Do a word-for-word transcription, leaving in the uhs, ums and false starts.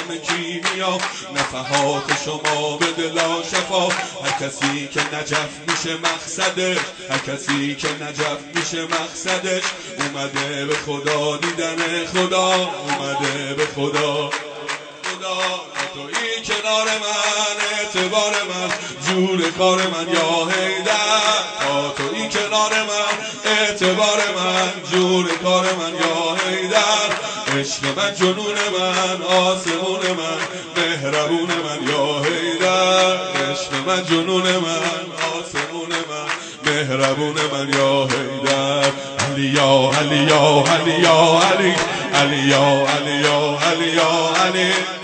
همه کیمیا، نفحات شما به دلا شفا. هر کسی که نجف میشه مقصدش، هر کسی که نجف میشه مقصدش، اومده به خدا دیدن خدا، اومده به خدا. خدا تویی کنار من، اعتبار من، جور کار من یا حیدر. تا تویی کنار من، اعتبار من، جور کار من یا حیدر. عشق من، جنون من، آسمون من، مهربون من یا حیدر. عشق من، جنون من، آسمون من، مهربون من یا حیدر. علی یا علی یا علی یا علی، علی یا علی یا علی یا علی.